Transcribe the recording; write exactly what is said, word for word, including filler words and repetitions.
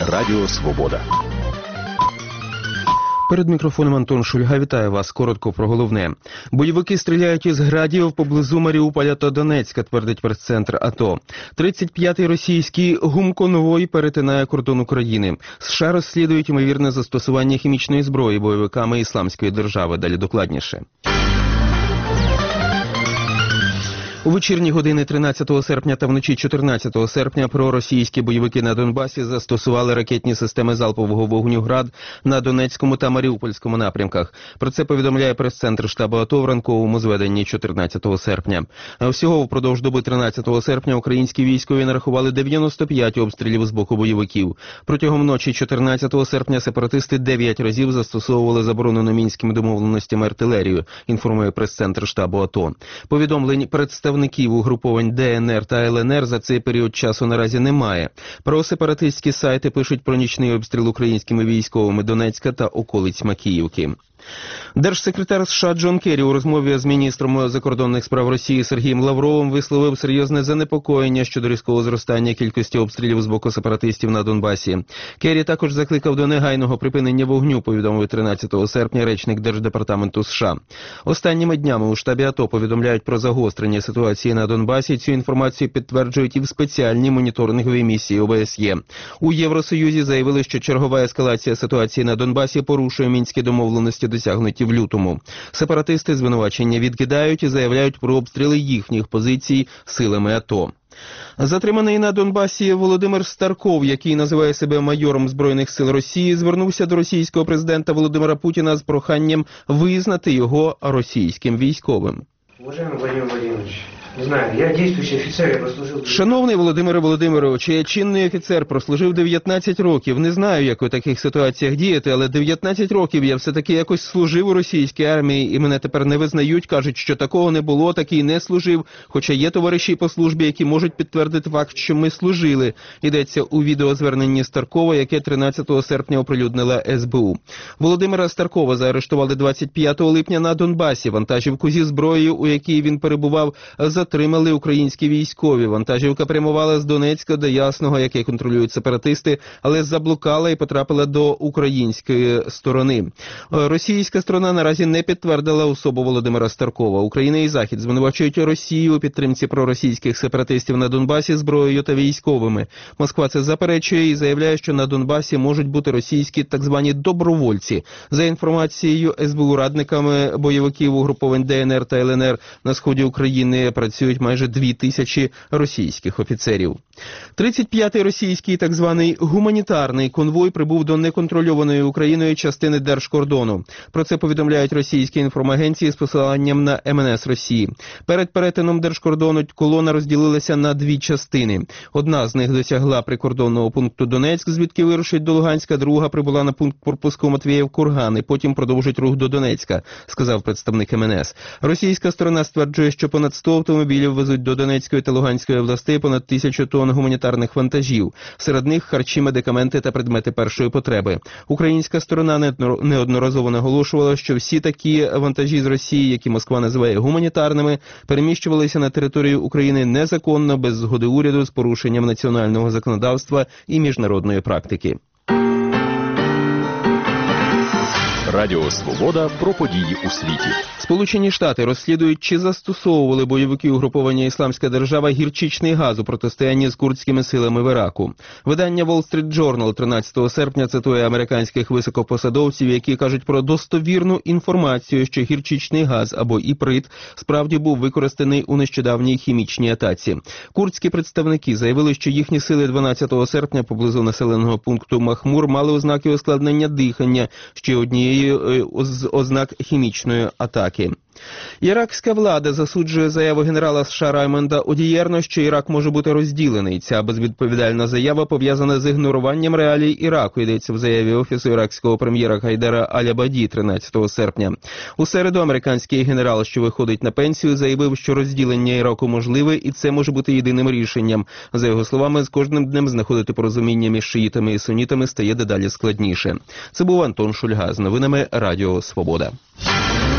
Радіо Свобода. Перед мікрофоном Антон Шульга. Вітаю вас. Коротко про головне. Бойовики стріляють із градів поблизу Маріуполя та Донецька, твердить прес-центр АТО. тридцять п'ятий російський гумконвой перетинає кордон України. США розслідують ймовірне застосування хімічної зброї бойовиками Ісламської держави. Далі докладніше. У вечірні години тринадцятого серпня та вночі чотирнадцятого серпня проросійські бойовики на Донбасі застосували ракетні системи залпового вогню «Град» на Донецькому та Маріупольському напрямках. Про це повідомляє прес-центр штабу АТО в ранковому зведенні чотирнадцятого серпня. А всього впродовж доби тринадцятого серпня українські військові нарахували дев'яносто п'ять обстрілів з боку бойовиків. Протягом ночі чотирнадцятого серпня сепаратисти дев'ять разів застосовували заборонену мінськими домовленостями артилерію, інформує прес-центр штабу АТО. Повідомлень представників Представників угруповань ДНР та ЛНР за цей період часу наразі немає. Про сепаратистські сайти пишуть про нічний обстріл українськими військовими Донецька та околиць Макіївки. Держсекретар США Джон Керрі у розмові з міністром закордонних справ Росії Сергієм Лавровим висловив серйозне занепокоєння щодо різкого зростання кількості обстрілів з боку сепаратистів на Донбасі. Керрі також закликав до негайного припинення вогню, повідомив тринадцятого серпня речник Держдепартаменту США. Останніми днями у штабі АТО повідомляють про загострення ситуації на Донбасі. Цю інформацію підтверджують і в спеціальній моніторинговій місії О Б С Є. У Євросоюзі заявили, що чергова ескалація ситуації на Донбасі порушує мінські домовленості, досягнуті в лютому. Сепаратисти звинувачення відкидають і заявляють про обстріли їхніх позицій силами АТО. Затриманий на Донбасі Володимир Старков, який називає себе майором Збройних сил Росії, звернувся до російського президента Володимира Путіна з проханням визнати його російським військовим. Уважаемый Владимир Владимирович, не знаю, я действующий офицер, я прослужил... Шановний Володимире Володимировичу, я чинний офіцер, прослужив дев'ятнадцять років. Не знаю, як у таких ситуаціях діяти, але дев'ятнадцять років я все-таки якось служив у російській армії, і мене тепер не визнають, кажуть, що такого не було, такий не служив, хоча є товариші по службі, які можуть підтвердити факт, що ми служили. Йдеться у відеозверненні Старкова, яке тринадцятого серпня оприлюднила С Б У. Володимира Старкова заарештували двадцять п'ятого липня на Донбасі. Вантажівку зі зброєю, у якій він перебував, затримали українські військові. Вантажівка прямувала з Донецька до Ясного, яке контролюють сепаратисти, але заблукала і потрапила до української сторони. Російська сторона наразі не підтвердила особу Володимира Старкова. Україна і Захід звинувачують Росію у підтримці проросійських сепаратистів на Донбасі зброєю та військовими. Москва це заперечує і заявляє, що на Донбасі можуть бути російські так звані добровольці. За інформацією С Б У, радниками бойовиків угруповань Д Н Р та Л Н Р на сході України працюють майже дві тисячі російських офіцерів. тридцять п'ятий російський так званий гуманітарний конвой прибув до неконтрольованої Україною частини держкордону. Про це повідомляють російські інформагенції з посиланням на М Н С Росії. Перед перетином держкордону колона розділилася на дві частини. Одна з них досягла прикордонного пункту Донецьк, звідки вирушить до Луганська, друга прибула на пункт пропуску Матвіїв-Курган і потім продовжить рух до Донецька, сказав представник М Н С. Російська сторона стверджує, що понад сто автомобілів везуть до Донецької та Луганської областей понад тисячу тонн гуманітарних вантажів. Серед них харчі, медикаменти та предмети першої потреби. Українська сторона неодноразово наголошувала, що всі такі вантажі з Росії, які Москва називає гуманітарними, переміщувалися на територію України незаконно, без згоди уряду, з порушенням національного законодавства і міжнародної практики. Радіо Свобода про події у світі. Сполучені Штати розслідують, чи застосовували бойовики угруповання «Ісламська держава» гірчичний газ у протистоянні з курдськими силами в Іраку. Видання Wall Street Journal тринадцятого серпня цитує американських високопосадовців, які кажуть про достовірну інформацію, що гірчичний газ або іприт справді був використаний у нещодавній хімічній атаці. Курдські представники заявили, що їхні сили дванадцятого серпня поблизу населеного пункту Махмур мали ознаки ускладнення дихання, ще однієї з ознак хімічної атаки. Іракська влада засуджує заяву генерала США Раймонда Одієрно, що Ірак може бути розділений. Ця безвідповідальна заява пов'язана з ігноруванням реалій Іраку, йдеться в заяві Офісу іракського прем'єра Гайдера Аль-Абаді тринадцятого серпня. У середу американський генерал, що виходить на пенсію, заявив, що розділення Іраку можливе і це може бути єдиним рішенням. За його словами, з кожним днем знаходити порозуміння між шиїтами і сунітами стає дедалі складніше. Це був Антон Шульга з новинами Радіо Свобода.